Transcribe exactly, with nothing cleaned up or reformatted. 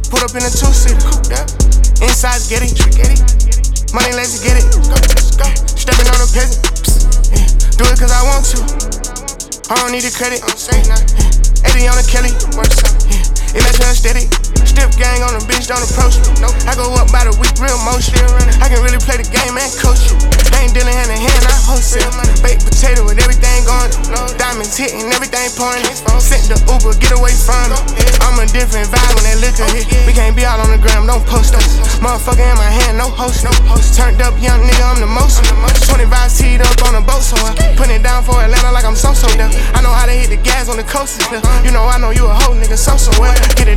Put up in a two-seater. Yeah. Inside spaghetti. Money, let's get it. Stepping on a peasant. Yeah. Do it cause I want to. I don't need the credit. eighty on the Kelly. Yeah. Electron steady. Stiff gang on the bitch, don't approach me. I go up by the week, real motion. I can really play the game and coach you. I ain't dealing hand in hand, I wholesale. Baked potato with everything going. Diamonds hitting, everything pouring. Sent the Uber, get away from it. I'm a different vibe when that liquor hit. We can't be out on the gram, don't post us. Motherfucker in my hand, no host. Turned up young nigga, I'm the most. twenty-five teed up on a boat, so I put it down for Atlanta like I'm so-so there. I know how to hit the gas on the coast. You know I know you a hoe nigga, so-so well. Get it